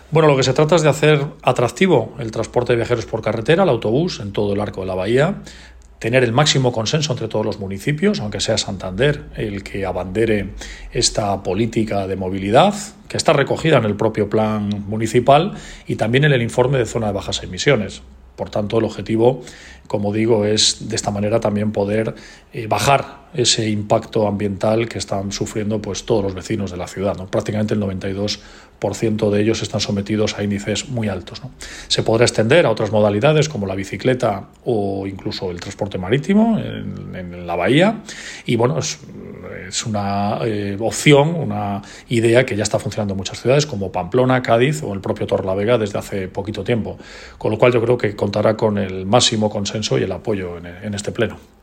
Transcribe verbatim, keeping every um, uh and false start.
Bueno, lo que se trata es de hacer atractivo el transporte de viajeros por carretera, el autobús, en todo el arco de la bahía, tener el máximo consenso entre todos los municipios, aunque sea Santander el que abandere esta política de movilidad, que está recogida en el propio plan municipal y también en el informe de zona de bajas emisiones. Por tanto, el objetivo, como digo, es de esta manera también poder eh, bajar ese impacto ambiental que están sufriendo pues todos los vecinos de la ciudad, ¿no? Prácticamente el noventa y dos por ciento de ellos están sometidos a índices muy altos, ¿no? Se podrá extender a otras modalidades como la bicicleta o incluso el transporte marítimo en, en la bahía y bueno, es, es una eh, opción, una idea que ya está funcionando en muchas ciudades como Pamplona, Cádiz o el propio Torrelavega desde hace poquito tiempo, con lo cual yo creo que contará con el máximo consenso y el apoyo en, en este pleno.